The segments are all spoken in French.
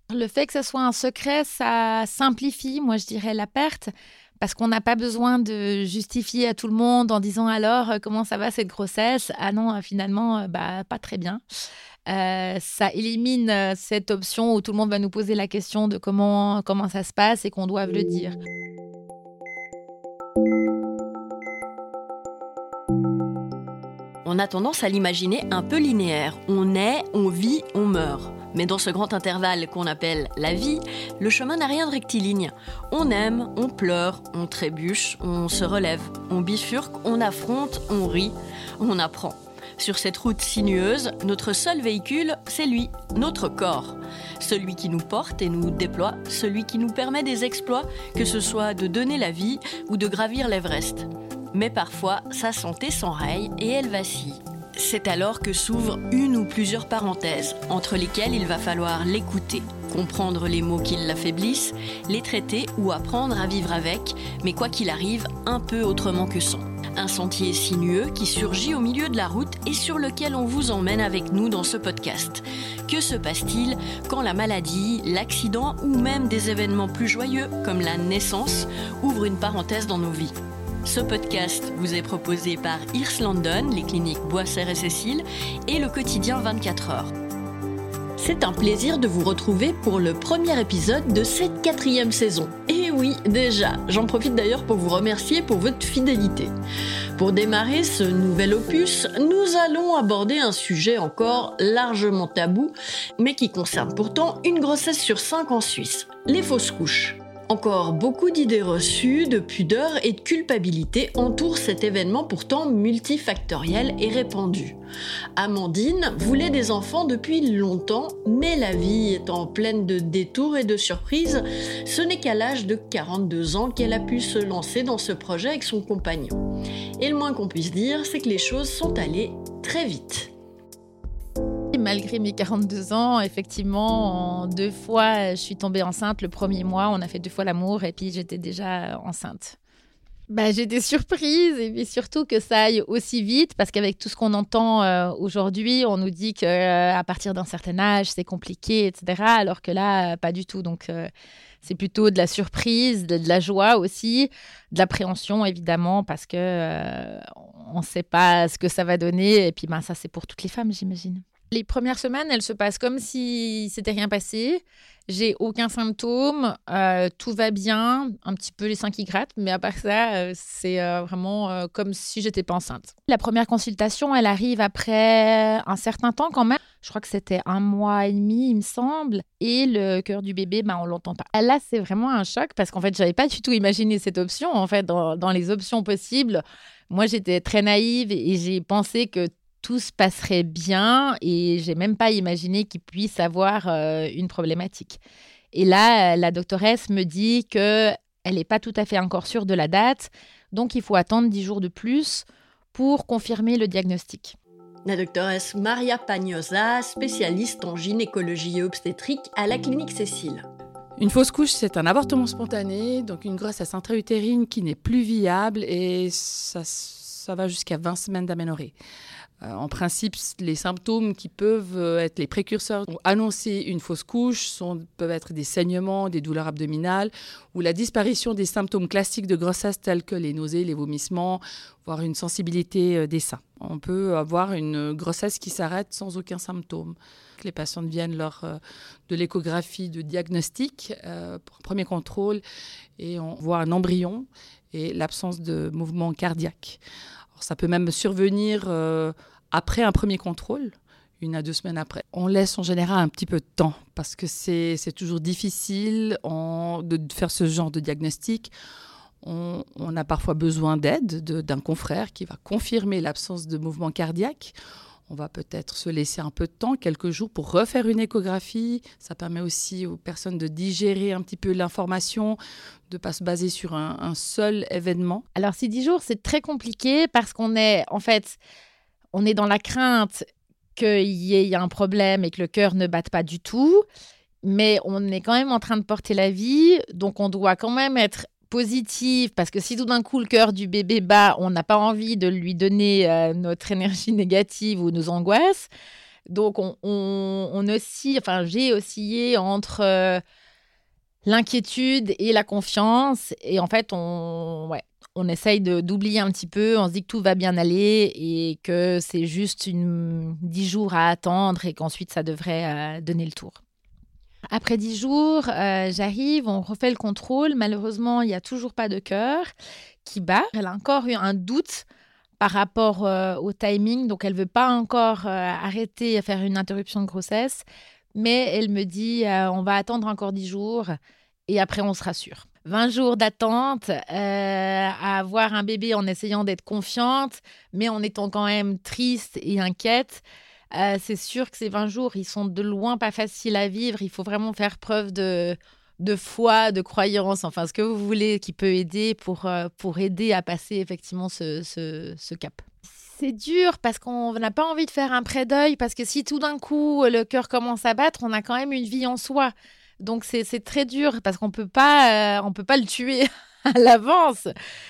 Le fait que ce soit un secret, ça simplifie, moi je dirais, la perte, parce qu'on n'a pas besoin de justifier à tout le monde en disant alors comment ça va cette grossesse. Ah non, finalement, pas très bien. Ça élimine cette option où tout le monde va nous poser la question de comment ça se passe et qu'on doive le dire. On a tendance à l'imaginer un peu linéaire. On naît, on vit, on meurt. Mais dans ce grand intervalle qu'on appelle la vie, le chemin n'a rien de rectiligne. On aime, on pleure, on trébuche, on se relève, on bifurque, on affronte, on rit, on apprend. Sur cette route sinueuse, notre seul véhicule, c'est lui, notre corps. Celui qui nous porte et nous déploie, celui qui nous permet des exploits, que ce soit de donner la vie ou de gravir l'Everest. Mais parfois, sa santé s'enraye et elle vacille. C'est alors que s'ouvrent une ou plusieurs parenthèses, entre lesquelles il va falloir l'écouter, comprendre les mots qui l'affaiblissent, les traiter ou apprendre à vivre avec, mais quoi qu'il arrive, un peu autrement que sans. Un sentier sinueux qui surgit au milieu de la route et sur lequel on vous emmène avec nous dans ce podcast. Que se passe-t-il quand la maladie, l'accident ou même des événements plus joyeux, comme la naissance, ouvrent une parenthèse dans nos vies ? Ce podcast vous est proposé par Hirsch London, les cliniques Boisser et Cécile et le quotidien 24 heures. C'est un plaisir de vous retrouver pour le premier épisode de cette 4e saison. Et oui, déjà, j'en profite d'ailleurs pour vous remercier pour votre fidélité. Pour démarrer ce nouvel opus, nous allons aborder un sujet encore largement tabou, mais qui concerne pourtant une grossesse sur 5 en Suisse, les fausses couches. Encore beaucoup d'idées reçues, de pudeur et de culpabilité entourent cet événement pourtant multifactoriel et répandu. Amandine voulait des enfants depuis longtemps, mais la vie étant pleine de détours et de surprises, ce n'est qu'à l'âge de 42 ans qu'elle a pu se lancer dans ce projet avec son compagnon. Et le moins qu'on puisse dire, c'est que les choses sont allées très vite. Malgré mes 42 ans, effectivement, en 2 fois, je suis tombée enceinte le premier mois. On a fait 2 fois l'amour et puis j'étais déjà enceinte. J'étais surprise et puis surtout que ça aille aussi vite parce qu'avec tout ce qu'on entend aujourd'hui, on nous dit qu'à partir d'un certain âge, c'est compliqué, etc. Alors que là, pas du tout. Donc, c'est plutôt de la surprise, de la joie aussi, de l'appréhension évidemment parce que on ne sait pas ce que ça va donner. Et puis, ça, c'est pour toutes les femmes, j'imagine. Les premières semaines, elles se passent comme si c'était rien passé. J'ai aucun symptôme, tout va bien, un petit peu les seins qui grattent, mais à part ça, c'est vraiment comme si j'étais pas enceinte. La première consultation, elle arrive après un certain temps quand même. Je crois que c'était 1 mois et demi, il me semble. Et le cœur du bébé, on l'entend pas. Là, c'est vraiment un choc parce qu'en fait, j'avais pas du tout imaginé cette option. En fait, dans les options possibles, moi, j'étais très naïve et j'ai pensé que tout se passerait bien et j'ai même pas imaginé qu'il puisse avoir une problématique. Et là, la doctoresse me dit qu'elle n'est pas tout à fait encore sûre de la date, donc il faut attendre 10 jours de plus pour confirmer le diagnostic. La doctoresse Maria Pagnosa, spécialiste en gynécologie et obstétrique à la clinique Cécile. Une fausse couche, c'est un avortement spontané, donc une grossesse intra-utérine qui n'est plus viable et ça va jusqu'à 20 semaines d'aménorrhée. En principe, les symptômes qui peuvent être les précurseurs pour annoncer une fausse couche peuvent être des saignements, des douleurs abdominales ou la disparition des symptômes classiques de grossesse tels que les nausées, les vomissements, voire une sensibilité des seins. On peut avoir une grossesse qui s'arrête sans aucun symptôme. Les patientes viennent lors de l'échographie de diagnostic pour un premier contrôle et on voit un embryon et l'absence de mouvement cardiaque. Alors, ça peut même survenir après un premier contrôle, 1 à 2 semaines après. On laisse en général un petit peu de temps parce que c'est toujours difficile de faire ce genre de diagnostic. On a parfois besoin d'aide d'un confrère qui va confirmer l'absence de mouvement cardiaque. On va peut-être se laisser un peu de temps, quelques jours, pour refaire une échographie. Ça permet aussi aux personnes de digérer un petit peu l'information, de ne pas se baser sur un seul événement. Alors, ces 10 jours, c'est très compliqué parce qu'on est dans la crainte qu'il y ait un problème et que le cœur ne batte pas du tout. Mais on est quand même en train de porter la vie. Donc, on doit quand même être positive, parce que si tout d'un coup le cœur du bébé bat, on n'a pas envie de lui donner notre énergie négative ou nos angoisses. Donc, on oscille, enfin, j'ai oscillé entre l'inquiétude et la confiance. Et en fait, on essaye d'oublier un petit peu. On se dit que tout va bien aller et que c'est juste 10 jours à attendre et qu'ensuite, ça devrait donner le tour. Après 10 jours, j'arrive, on refait le contrôle. Malheureusement, il n'y a toujours pas de cœur qui bat. Elle a encore eu un doute par rapport au timing. Donc, elle ne veut pas encore arrêter à faire une interruption de grossesse. Mais elle me dit, on va attendre encore 10 jours et après, on sera sûr. 20 jours d'attente, à avoir un bébé en essayant d'être confiante, mais en étant quand même triste et inquiète. C'est sûr que ces 20 jours, ils sont de loin pas faciles à vivre. Il faut vraiment faire preuve de foi, de croyance, enfin ce que vous voulez qui peut aider pour aider à passer effectivement ce cap. C'est dur parce qu'on n'a pas envie de faire un pré-deuil parce que si tout d'un coup le cœur commence à battre, on a quand même une vie en soi. Donc c'est très dur parce qu'on peut pas le tuer à l'avance.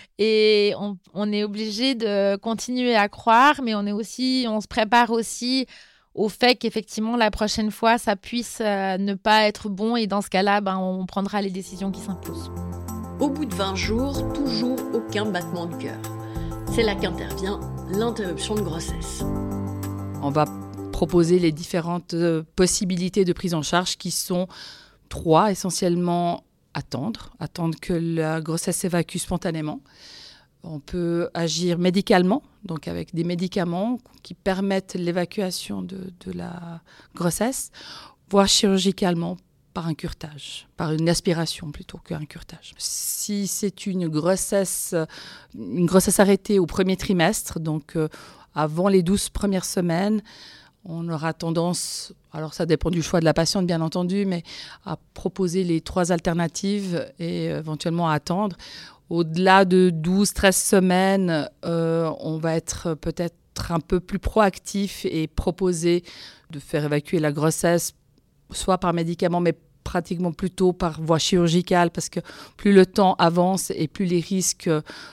Et on est obligé de continuer à croire, mais on se prépare aussi au fait qu'effectivement, la prochaine fois, ça puisse ne pas être bon. Et dans ce cas-là, on prendra les décisions qui s'imposent. Au bout de 20 jours, toujours aucun battement de cœur. C'est là qu'intervient l'interruption de grossesse. On va proposer les différentes possibilités de prise en charge qui sont 3 essentiellement. Attendre que la grossesse s'évacue spontanément. On peut agir médicalement, donc avec des médicaments qui permettent l'évacuation de la grossesse, voire chirurgicalement par un curetage, par une aspiration plutôt qu'un curetage. Si c'est une grossesse arrêtée au premier trimestre, donc avant les 12 premières semaines, on aura tendance, alors ça dépend du choix de la patiente bien entendu, mais à proposer les 3 alternatives et éventuellement à attendre. Au-delà de 12-13 semaines, on va être peut-être un peu plus proactif et proposer de faire évacuer la grossesse, soit par médicament, mais pratiquement plutôt par voie chirurgicale, parce que plus le temps avance et plus les risques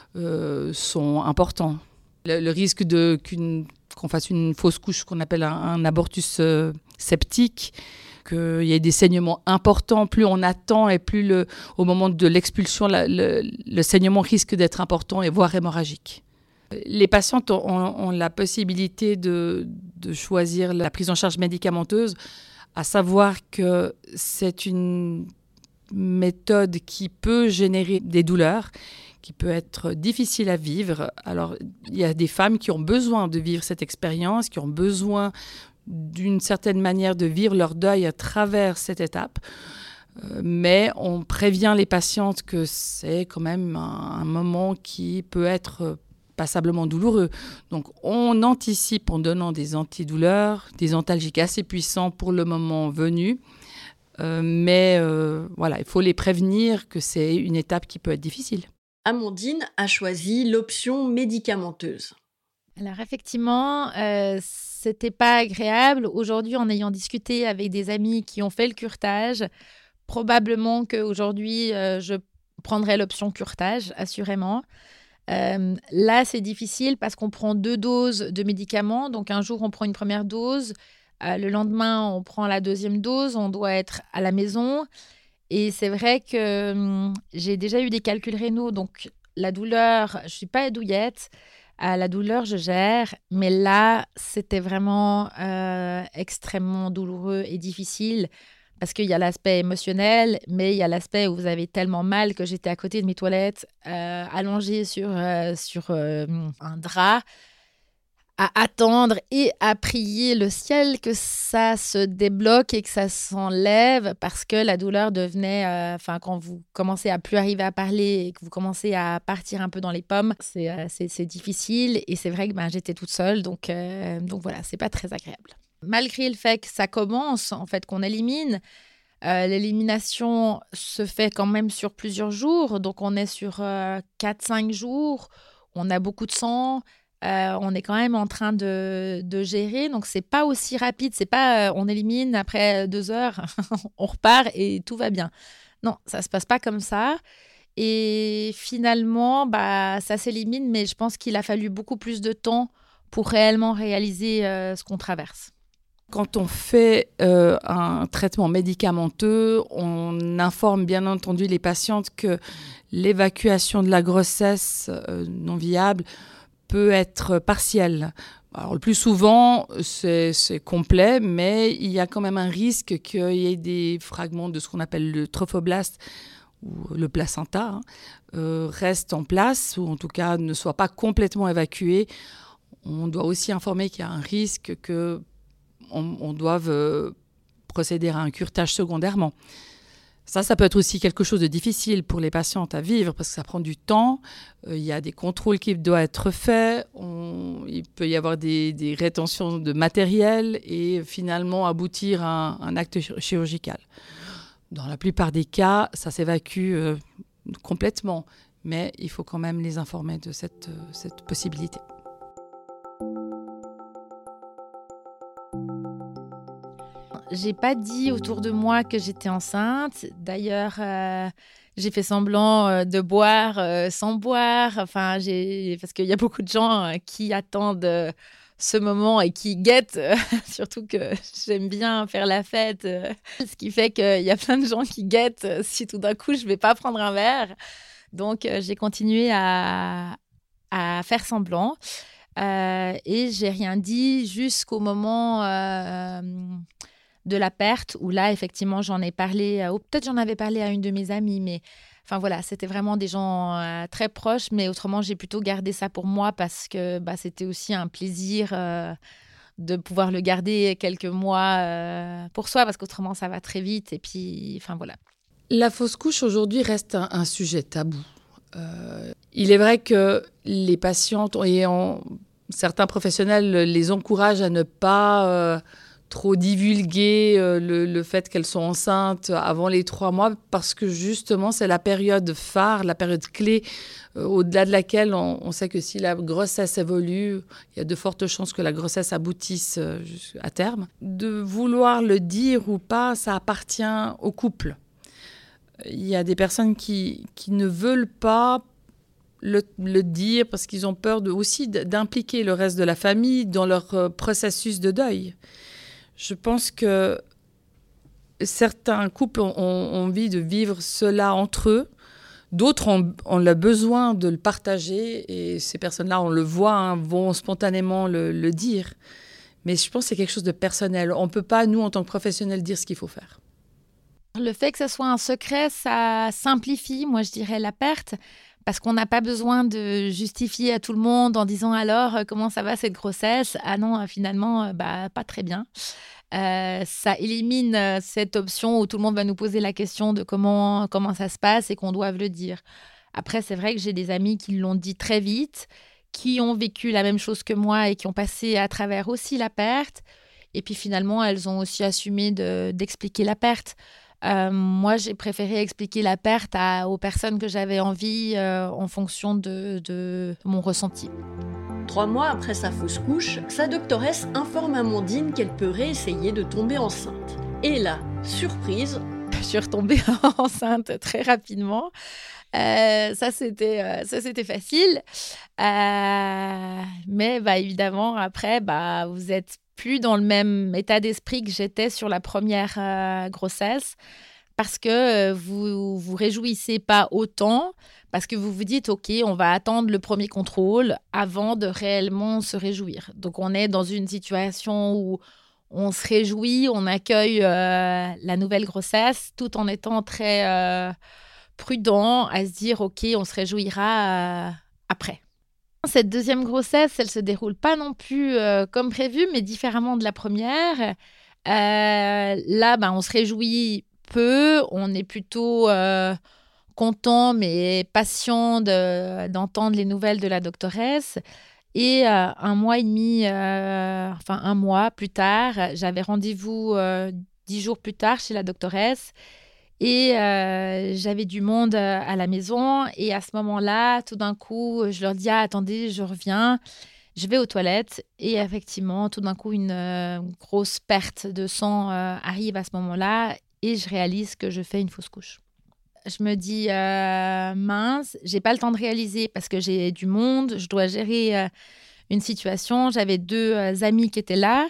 sont importants. Le risque qu'on fasse une fausse couche, qu'on appelle un abortus septique, qu'il y ait des saignements importants. Plus on attend et plus au moment de l'expulsion, le saignement risque d'être important et voire hémorragique. Les patientes ont la possibilité de choisir la prise en charge médicamenteuse, à savoir que c'est une méthode qui peut générer des douleurs, qui peut être difficile à vivre. Alors, il y a des femmes qui ont besoin de vivre cette expérience, qui ont besoin d'une certaine manière de vivre leur deuil à travers cette étape. Mais on prévient les patientes que c'est quand même un moment qui peut être passablement douloureux. Donc, on anticipe en donnant des antidouleurs, des antalgiques assez puissants pour le moment venu. Mais voilà, il faut les prévenir que c'est une étape qui peut être difficile. Amandine a choisi l'option médicamenteuse. Alors effectivement, c'était pas agréable. Aujourd'hui, en ayant discuté avec des amis qui ont fait le curetage, probablement qu'aujourd'hui, je prendrai l'option curetage, assurément. Là, c'est difficile parce qu'on prend 2 doses de médicaments. Donc un jour, on prend une première dose. Le lendemain, on prend la deuxième dose. On doit être à la maison. Et c'est vrai que j'ai déjà eu des calculs rénaux, donc la douleur, je ne suis pas douillette, la douleur, je gère, mais là, c'était vraiment extrêmement douloureux et difficile parce qu'il y a l'aspect émotionnel, mais il y a l'aspect où vous avez tellement mal que j'étais à côté de mes toilettes, allongée sur un drap, à attendre et à prier le ciel que ça se débloque et que ça s'enlève parce que la douleur devenait, quand vous commencez à plus arriver à parler et que vous commencez à partir un peu dans les pommes, c'est difficile et c'est vrai que j'étais toute seule, donc voilà, c'est pas très agréable. Malgré le fait que ça commence, en fait, qu'on élimine, l'élimination se fait quand même sur plusieurs jours, donc on est sur 4-5 jours, on a beaucoup de sang. On est quand même en train de gérer, donc c'est pas aussi rapide, c'est pas on élimine après 2 heures, on repart et tout va bien. Non, ça se passe pas comme ça. Et finalement, ça s'élimine, mais je pense qu'il a fallu beaucoup plus de temps pour réellement réaliser ce qu'on traverse. Quand on fait un traitement médicamenteux, on informe bien entendu les patientes que l'évacuation de la grossesse non viable peut être partielle. Alors, le plus souvent, c'est complet, mais il y a quand même un risque qu'il y ait des fragments de ce qu'on appelle le trophoblaste ou le placenta reste en place, ou en tout cas ne soit pas complètement évacué. On doit aussi informer qu'il y a un risque qu'on doive procéder à un curetage secondairement. Ça peut être aussi quelque chose de difficile pour les patientes à vivre parce que ça prend du temps. Il y a des contrôles qui doivent être faits. Il peut y avoir des rétentions de matériel et finalement aboutir à un acte chirurgical. Dans la plupart des cas, ça s'évacue complètement, mais il faut quand même les informer de cette possibilité. J'ai pas dit autour de moi que j'étais enceinte. D'ailleurs, j'ai fait semblant de boire sans boire. Enfin, parce qu'il y a beaucoup de gens qui attendent ce moment et qui guettent. Surtout que j'aime bien faire la fête. Ce qui fait qu'il y a plein de gens qui guettent si tout d'un coup, je vais pas prendre un verre. Donc, j'ai continué à faire semblant. Et j'ai rien dit jusqu'au moment de la perte, où là, effectivement, j'en ai parlé, ou peut-être j'en avais parlé à une de mes amies, mais enfin voilà, c'était vraiment des gens très proches, mais autrement, j'ai plutôt gardé ça pour moi parce que c'était aussi un plaisir de pouvoir le garder quelques mois pour soi, parce qu'autrement, ça va très vite, et puis, enfin voilà. La fausse couche, aujourd'hui, reste un sujet tabou. Il est vrai que les patientes, certains professionnels les encouragent à ne pas trop divulguer le fait qu'elles sont enceintes avant les 3 mois parce que justement c'est la période phare, la période clé au-delà de laquelle on sait que si la grossesse évolue, il y a de fortes chances que la grossesse aboutisse à terme. De vouloir le dire ou pas, ça appartient au couple. Il y a des personnes qui ne veulent pas le dire parce qu'ils ont peur aussi d'impliquer le reste de la famille dans leur processus de deuil. Je pense que certains couples ont envie de vivre cela entre eux. D'autres ont le besoin de le partager. Et ces personnes-là, on le voit, vont spontanément le dire. Mais je pense que c'est quelque chose de personnel. On ne peut pas, nous, en tant que professionnels, dire ce qu'il faut faire. Le fait que ce soit un secret, ça simplifie, moi, je dirais, la perte. Parce qu'on n'a pas besoin de justifier à tout le monde en disant alors comment ça va cette grossesse. Ah non, finalement, pas très bien. Ça élimine cette option où tout le monde va nous poser la question de comment ça se passe et qu'on doive le dire. Après, c'est vrai que j'ai des amis qui l'ont dit très vite, qui ont vécu la même chose que moi et qui ont passé à travers aussi la perte. Et puis finalement, elles ont aussi assumé d'expliquer la perte. Moi, j'ai préféré expliquer la perte aux personnes que j'avais envie en fonction de mon ressenti. 3 mois après sa fausse couche, sa doctoresse informe Amandine qu'elle peut réessayer de tomber enceinte. Et là, surprise, je suis retombée enceinte très rapidement. Ça, c'était facile. Mais évidemment, après, vous êtes plus dans le même état d'esprit que j'étais sur la première grossesse parce que vous vous réjouissez pas autant, parce que vous vous dites, OK, on va attendre le premier contrôle avant de réellement se réjouir. Donc, on est dans une situation où on se réjouit, on accueille la nouvelle grossesse tout en étant très prudent à se dire, OK, on se réjouira après. Cette deuxième grossesse, elle ne se déroule pas non plus comme prévu, mais différemment de la première. Là, on se réjouit peu, on est plutôt content, mais patient d'entendre les nouvelles de la doctoresse. Et 1 mois et demi, 1 mois plus tard, j'avais rendez-vous 10 jours plus tard chez la doctoresse. Et j'avais du monde à la maison. Et à ce moment-là, tout d'un coup, je leur dis « Ah, attendez, je reviens. » Je vais aux toilettes. Et effectivement, tout d'un coup, une grosse perte de sang arrive à ce moment-là. Et je réalise que je fais une fausse couche. Je me dis mince, j'ai pas le temps de réaliser parce que j'ai du monde. Je dois gérer une situation. J'avais 2 amis qui étaient là.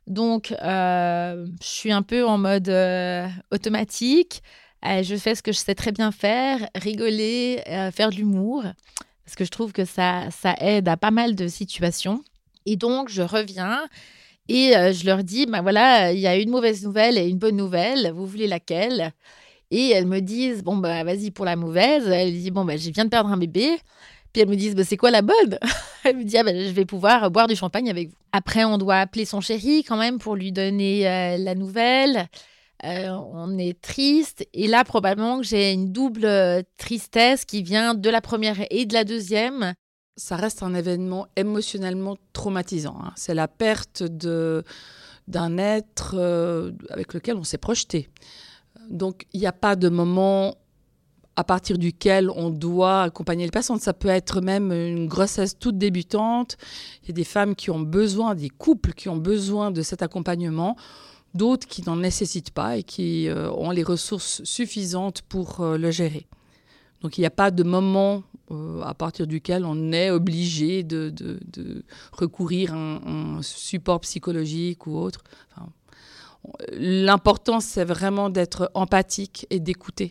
Donc, je suis un peu en mode automatique. Je fais ce que je sais très bien faire, rigoler, faire de l'humour, parce que je trouve que ça aide à pas mal de situations. Et donc, je reviens et je leur dis, bah voilà, il y a une mauvaise nouvelle et une bonne nouvelle. Vous voulez laquelle ? Et elles me disent, bon, bah vas-y pour la mauvaise. Elle dit, bon, bah je viens de perdre un bébé. Puis elles me disent, bah, c'est quoi la bonne ? Elle me dit, ah, bah, je vais pouvoir boire du champagne avec vous. Après, on doit appeler son chéri quand même pour lui donner la nouvelle. On est triste. Et là, probablement que j'ai une double tristesse qui vient de la première et de la deuxième. Ça reste un événement émotionnellement traumatisant. C'est la perte d'un être avec lequel on s'est projeté. Donc, il n'y a pas de moment à partir duquel on doit accompagner les patientes. Ça peut être même une grossesse toute débutante. Il y a des femmes qui ont besoin, des couples qui ont besoin de cet accompagnement, d'autres qui n'en nécessitent pas et qui ont les ressources suffisantes pour le gérer. Donc, il n'y a pas de moment à partir duquel on est obligé de recourir à un support psychologique ou autre. Enfin, l'important, c'est vraiment d'être empathique et d'écouter,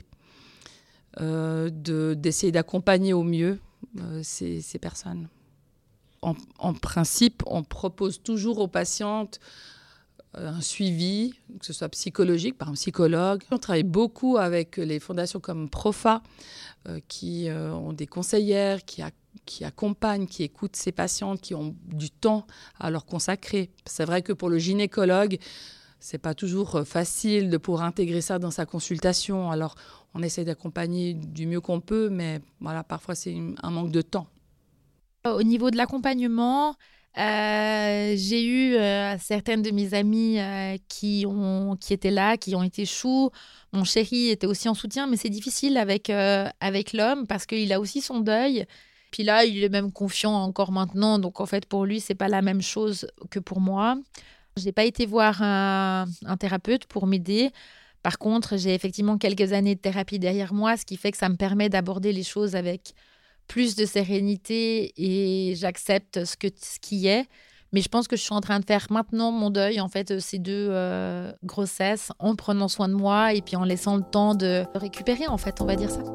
d'essayer d'accompagner au mieux ces personnes. En principe, on propose toujours aux patientes un suivi, que ce soit psychologique, par un psychologue. On travaille beaucoup avec les fondations comme Profa, qui ont des conseillères, qui accompagnent, qui écoutent ces patientes, qui ont du temps à leur consacrer. C'est vrai que pour le gynécologue, c'est pas toujours facile de pouvoir intégrer ça dans sa consultation. Alors, on essaie d'accompagner du mieux qu'on peut, mais voilà, parfois c'est un manque de temps. Au niveau de l'accompagnement, j'ai eu certaines de mes amies qui étaient là, qui ont été choues. Mon chéri était aussi en soutien, mais c'est difficile avec l'homme parce qu'il a aussi son deuil. Puis là, il est même confiant encore maintenant. Donc, en fait, pour lui, c'est pas la même chose que pour moi. Je n'ai pas été voir un thérapeute pour m'aider. Par contre, j'ai effectivement quelques années de thérapie derrière moi, ce qui fait que ça me permet d'aborder les choses avec plus de sérénité et j'accepte ce qui est. Mais je pense que je suis en train de faire maintenant mon deuil, en fait, ces 2 grossesses, en prenant soin de moi et puis en laissant le temps de récupérer, en fait, on va dire ça.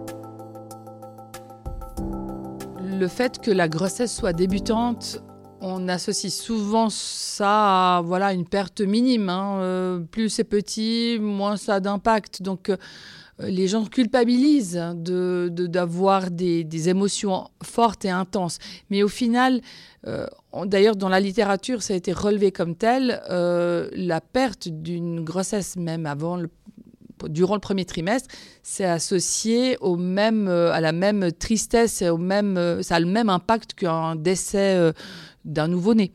Le fait que la grossesse soit débutante, on associe souvent ça à une perte minime. Plus c'est petit, moins ça a d'impact. Donc, les gens culpabilisent d'avoir des émotions fortes et intenses. Mais au final, d'ailleurs, dans la littérature, ça a été relevé comme tel. La perte d'une grossesse, même durant le premier trimestre, c'est associé à la même tristesse, ça a le même impact qu'un décès d'un nouveau-né.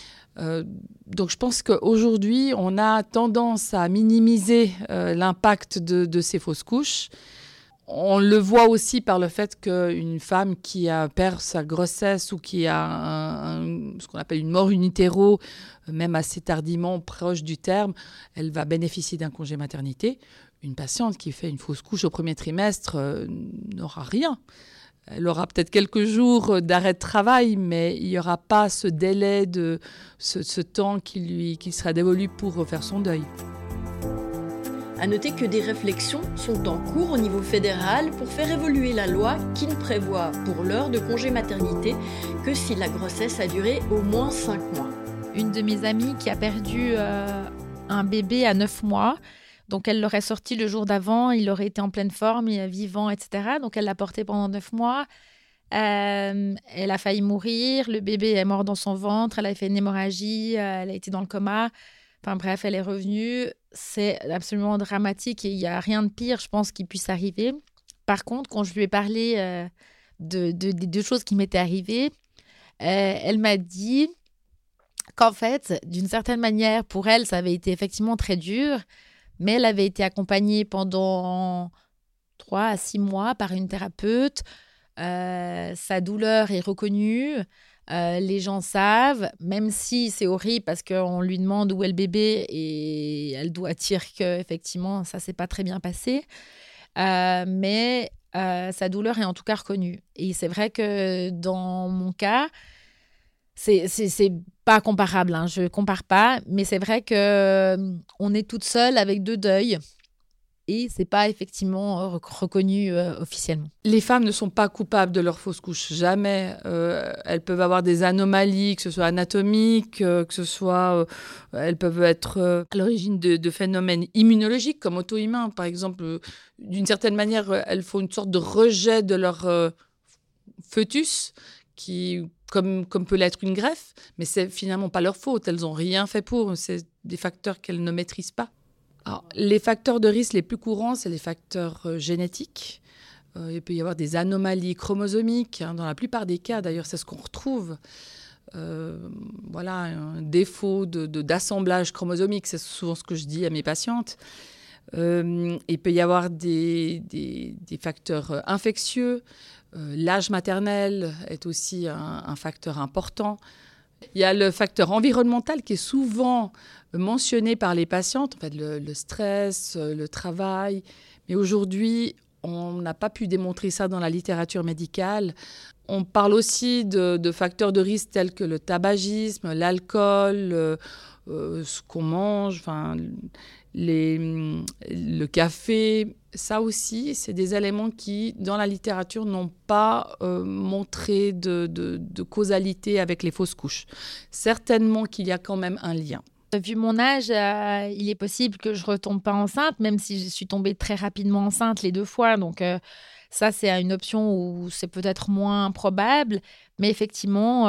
Donc je pense qu'aujourd'hui, on a tendance à minimiser l'impact de ces fausses couches. On le voit aussi par le fait qu'une femme qui perd sa grossesse ou qui a ce qu'on appelle une mort in utero, même assez tardivement, proche du terme, elle va bénéficier d'un congé maternité. Une patiente qui fait une fausse couche au premier trimestre n'aura rien. Elle aura peut-être quelques jours d'arrêt de travail, mais il n'y aura pas ce délai, ce temps qui sera dévolu pour faire son deuil. À noter que des réflexions sont en cours au niveau fédéral pour faire évoluer la loi qui ne prévoit pour l'heure de congé maternité que si la grossesse a duré au moins 5 mois. Une de mes amies qui a perdu un bébé à 9 mois, donc elle l'aurait sorti le jour d'avant, il aurait été en pleine forme, vivant, etc. Donc elle l'a porté pendant 9 mois. Elle a failli mourir, le bébé est mort dans son ventre, elle a fait une hémorragie, elle a été dans le coma. Enfin bref, elle est revenue. C'est absolument dramatique et il n'y a rien de pire, je pense, qui puisse arriver. Par contre, quand je lui ai parlé des 2 choses qui m'étaient arrivées, elle m'a dit qu'en fait, d'une certaine manière, pour elle, ça avait été effectivement très dur, mais elle avait été accompagnée pendant 3 à 6 mois par une thérapeute. Sa douleur est reconnue. Les gens savent, même si c'est horrible parce qu'on lui demande où est le bébé et elle doit dire qu'effectivement, ça ne s'est pas très bien passé. Mais sa douleur est en tout cas reconnue. Et c'est vrai que dans mon cas, C'est pas comparable, hein, je compare pas, mais c'est vrai que on est toute seule avec 2 deuils et c'est pas effectivement reconnu officiellement. Les femmes ne sont pas coupables de leur fausse couche, jamais. Elles peuvent avoir des anomalies, que ce soit anatomiques, que ce soit... elles peuvent être à l'origine de phénomènes immunologiques, comme auto-immuns. Par exemple, d'une certaine manière, elles font une sorte de rejet de leur fœtus, comme peut l'être une greffe, mais c'est finalement pas leur faute. Elles n'ont rien fait pour. C'est des facteurs qu'elles ne maîtrisent pas. Alors, les facteurs de risque les plus courants, c'est les facteurs génétiques. Il peut y avoir des anomalies chromosomiques. Dans la plupart des cas, d'ailleurs, c'est ce qu'on retrouve. Un défaut d'assemblage chromosomique, c'est souvent ce que je dis à mes patientes. Il peut y avoir des facteurs infectieux. L'âge maternel est aussi un facteur important. Il y a le facteur environnemental qui est souvent mentionné par les patientes, en fait, le stress, le travail. Mais aujourd'hui, on n'a pas pu démontrer ça dans la littérature médicale. On parle aussi de facteurs de risque tels que le tabagisme, l'alcool, ce qu'on mange, le café. Ça aussi, c'est des éléments qui, dans la littérature, n'ont pas montré de causalité avec les fausses couches. Certainement qu'il y a quand même un lien. Vu mon âge, il est possible que je ne retombe pas enceinte, même si je suis tombée très rapidement enceinte les 2 fois. Donc ça, c'est une option où c'est peut-être moins probable. Mais effectivement,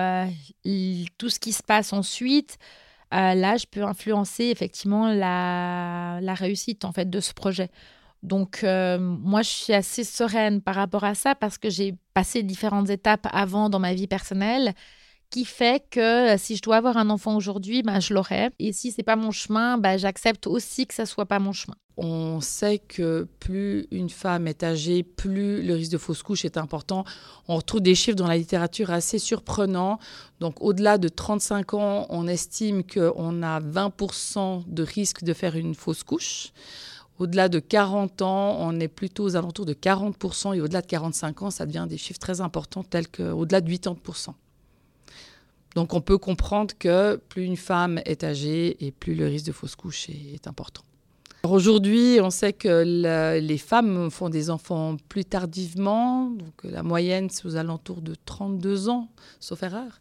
tout ce qui se passe ensuite, l'âge peut influencer effectivement la réussite en fait, de ce projet. Donc, moi, je suis assez sereine par rapport à ça parce que j'ai passé différentes étapes avant dans ma vie personnelle qui fait que si je dois avoir un enfant aujourd'hui, je l'aurai. Et si ce n'est pas mon chemin, j'accepte aussi que ça ne soit pas mon chemin. On sait que plus une femme est âgée, plus le risque de fausse couche est important. On retrouve des chiffres dans la littérature assez surprenants. Donc, au-delà de 35 ans, on estime qu'on a 20% de risque de faire une fausse couche. Au-delà de 40 ans, on est plutôt aux alentours de 40%. Et au-delà de 45 ans, ça devient des chiffres très importants, tels qu'au-delà de 80%. Donc, on peut comprendre que plus une femme est âgée et plus le risque de fausse couche est important. Alors aujourd'hui, on sait que les femmes font des enfants plus tardivement. Donc, la moyenne, c'est aux alentours de 32 ans, sauf erreur.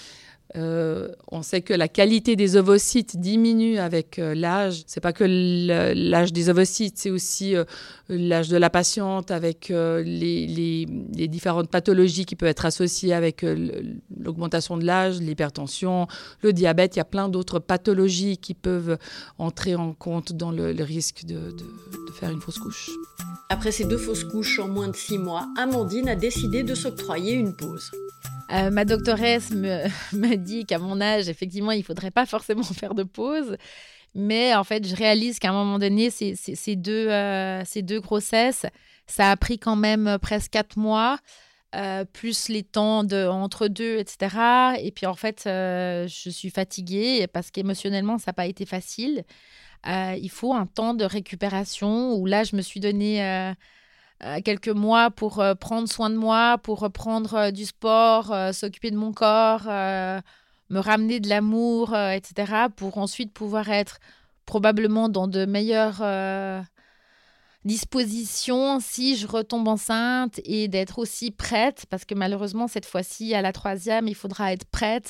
On sait que la qualité des ovocytes diminue avec l'âge. C'est pas que l'âge des ovocytes, c'est aussi l'âge de la patiente avec les différentes pathologies qui peuvent être associées avec l'augmentation de l'âge, l'hypertension, le diabète. Il y a plein d'autres pathologies qui peuvent entrer en compte dans le risque de faire une fausse couche. Après ces 2 fausses couches en moins de 6 mois, Amandine a décidé de s'octroyer une pause. Ma doctoresse me dit qu'à mon âge, effectivement, il ne faudrait pas forcément faire de pause. Mais en fait, je réalise qu'à un moment donné, ces deux grossesses, ça a pris quand même presque 4 mois, plus les temps entre deux, etc. Et puis en fait, je suis fatiguée parce qu'émotionnellement, ça n'a pas été facile. Il faut un temps de récupération où là, je me suis donné... quelques mois pour prendre soin de moi, pour reprendre du sport, s'occuper de mon corps, me ramener de l'amour, etc., pour ensuite pouvoir être probablement dans de meilleures dispositions si je retombe enceinte et d'être aussi prête, parce que malheureusement, cette fois-ci, à la 3e, il faudra être prête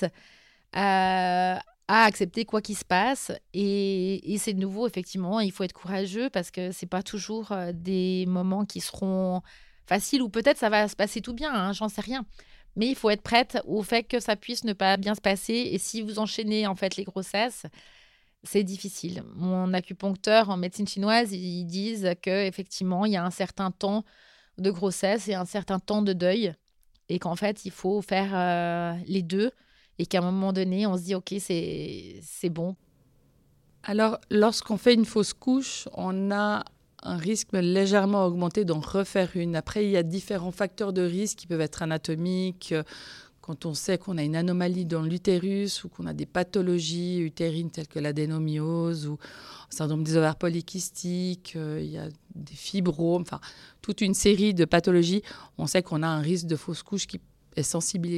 à accepter quoi qu'il se passe. Et c'est de nouveau, effectivement, il faut être courageux parce que c'est pas toujours des moments qui seront faciles ou peut-être ça va se passer tout bien, hein, j'en sais rien. Mais il faut être prête au fait que ça puisse ne pas bien se passer. Et si vous enchaînez en fait les grossesses, c'est difficile. Mon acupuncteur en médecine chinoise, ils disent qu'effectivement, il y a un certain temps de grossesse et un certain temps de deuil et qu'en fait, il faut faire les deux. Et qu'à un moment donné, on se dit « Ok, c'est bon ». Alors, lorsqu'on fait une fausse couche, on a un risque légèrement augmenté d'en refaire une. Après, il y a différents facteurs de risque qui peuvent être anatomiques. Quand on sait qu'on a une anomalie dans l'utérus ou qu'on a des pathologies utérines telles que l'adénomyose ou le syndrome des ovaires polykystiques, il y a des fibromes, toute une série de pathologies, on sait qu'on a un risque de fausse couche qui est sensiblement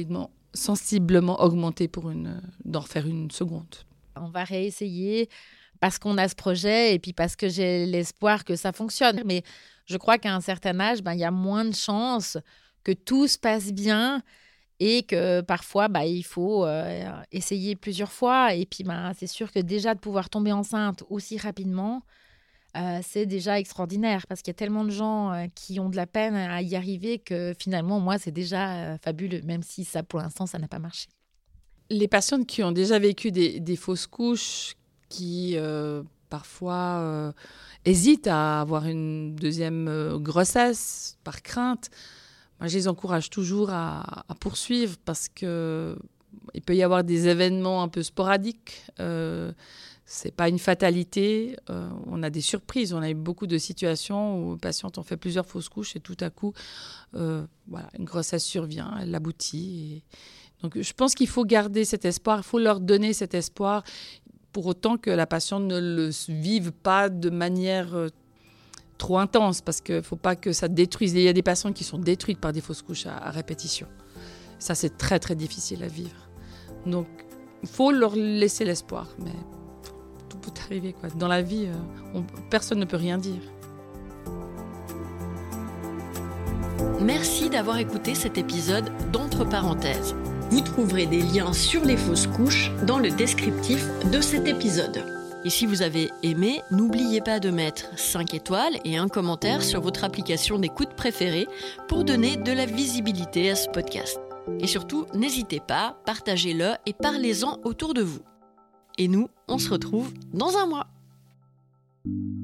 sensiblement augmenter d'en refaire une seconde. On va réessayer parce qu'on a ce projet et puis parce que j'ai l'espoir que ça fonctionne. Mais je crois qu'à un certain âge, il y a moins de chances que tout se passe bien et que parfois, il faut essayer plusieurs fois. Et puis, c'est sûr que déjà de pouvoir tomber enceinte aussi rapidement, c'est déjà extraordinaire parce qu'il y a tellement de gens qui ont de la peine à y arriver que finalement, moi, c'est déjà fabuleux, même si ça, pour l'instant, ça n'a pas marché. Les patientes qui ont déjà vécu des fausses couches, qui parfois hésitent à avoir une deuxième grossesse par crainte, moi, je les encourage toujours à poursuivre parce qu'il peut y avoir des événements un peu sporadiques. Ce n'est pas une fatalité. On a des surprises. On a eu beaucoup de situations où les patientes ont fait plusieurs fausses couches et tout à coup, une grossesse survient, elle aboutit. Donc, je pense qu'il faut garder cet espoir, il faut leur donner cet espoir pour autant que la patiente ne le vive pas de manière trop intense parce qu'il ne faut pas que ça détruise. Il y a des patientes qui sont détruites par des fausses couches à répétition. Ça, c'est très, très difficile à vivre. Donc, il faut leur laisser l'espoir, mais tout peut arriver, quoi. Dans la vie, personne ne peut rien dire. Merci d'avoir écouté cet épisode d'Entre parenthèses. Vous trouverez des liens sur les fausses couches dans le descriptif de cet épisode. Et si vous avez aimé, n'oubliez pas de mettre 5 étoiles et un commentaire sur votre application d'écoute préférée pour donner de la visibilité à ce podcast. Et surtout, n'hésitez pas, partagez-le et parlez-en autour de vous. Et nous, on se retrouve dans un mois.